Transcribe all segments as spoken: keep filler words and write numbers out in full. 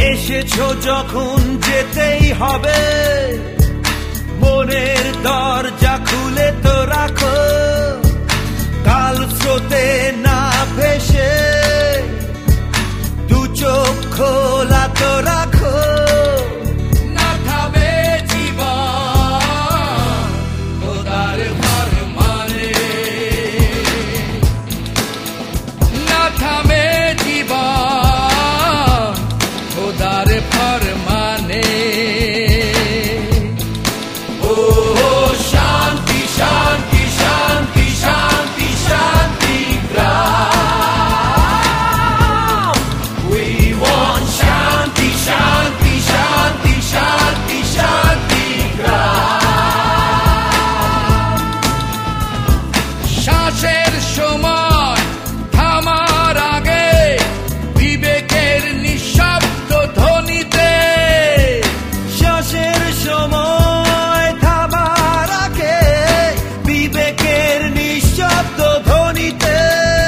এসেছো যখন যেতেই হবে, মনের দরজা খুলে তো রাখো, কাল স্রোতে না ভেসে দু চোখ খোলা তো রাখো। না থামে জীবন খোদার ফরমানে, না থামে জীবন খোদার ফরমানে। ও শান্তি শান্তি শান্তি শান্তি শান্তি গ্রাম, we want শান্তি শান্তি শান্তি শান্তি শান্তি গ্রাম। শ্বাসের সময় থামার আগে বিবেকের নিঃশব্দ ধ্বনিতে, শ্বাসের সময় থামার আগে বিবেকের নিঃশব্দ ধ্বনিতে,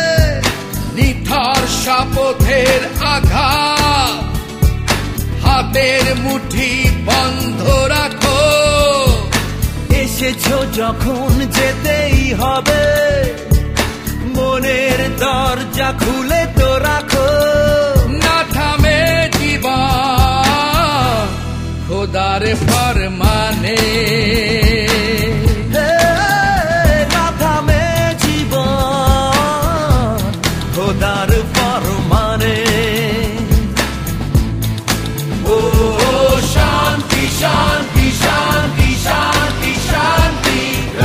নিথর শপথের আঘাত হাতের মুঠি বন্ধ রাখো। এসেছো যখন যেতেই হবে, মনের দরজা খুলে তো রাখো। না থামে জীবন খোদার ফরমানে, হে, না থামে জীবন খোদার ফরমানে। ও শান্তি শান্তি শান্তি শান্তি শান্তি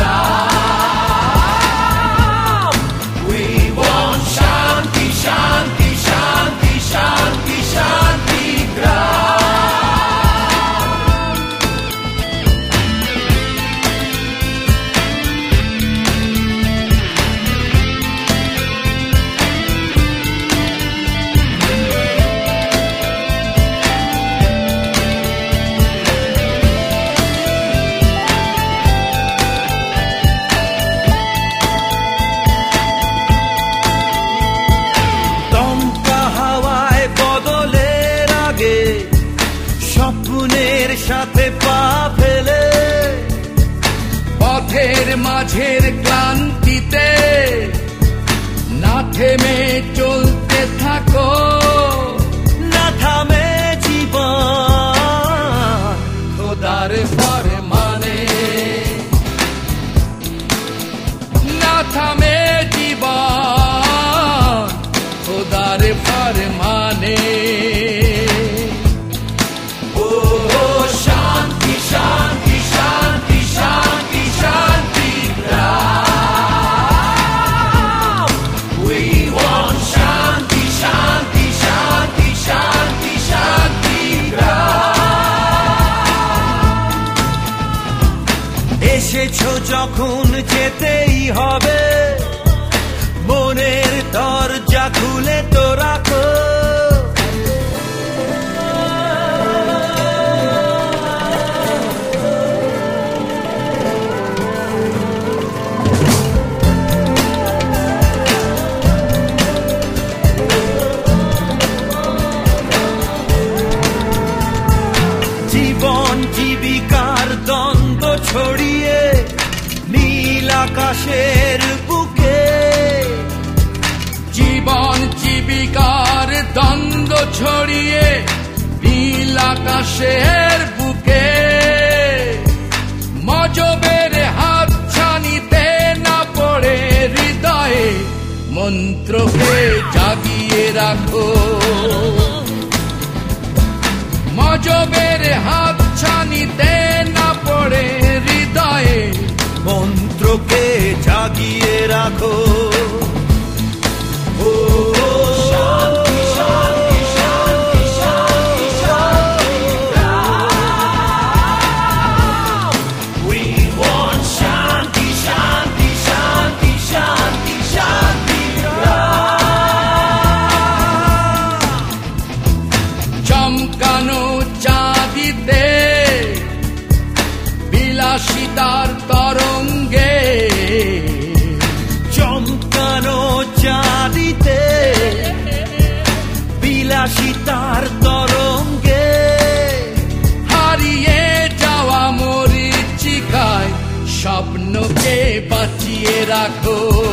গ্রাম, we want শান্তি শান্তি শান্তি শান্তি শান্তি গ্রাম। দমকা হাওয়ায় বদলের আগে স্বপ্নের সাথে পা ফেলে, পথের মাঝের ক্লান্তিতে না থেমে চলতে থাকো। না থামে জীবন খোদার ফরমানে, না থামে জীবন খোদার ফরমানে। ও শান্তি শান্তি শান্তি শান্তি শান্তি গ্রাম, we want শান্তি শান্তি শান্তি শান্তি শান্তি গ্রাম। এসেছো যখন যেতেই হবে, মনের দরজা খুলে তো রাখো। জীবন জীবিকার দ্বন্দ্ব ছড়িয়ে নীল আকাশের বুকে, জীবন জীবিকার দ্বন্দ্ব ছড়িয়ে নীল আকাশের বুকে, মজবের হাত ছানিতে না পড়ে হৃদয়ে মন্ত্রকে জাগিয়ে রাখো। মজবের হাত ছানিতে না পড়ে হৃদয়ে মন্ত্রকে জাগিয়ে রাখো। ও শান্তি শান্তি শান্তি শান্তি শান্তি গ্রাম, we want শান্তি শান্তি শান্তি শান্তি শান্তি গ্রাম। চমকানো চাঁদিতে বিলাসিতার তরঙ্গে, চমক রাখো।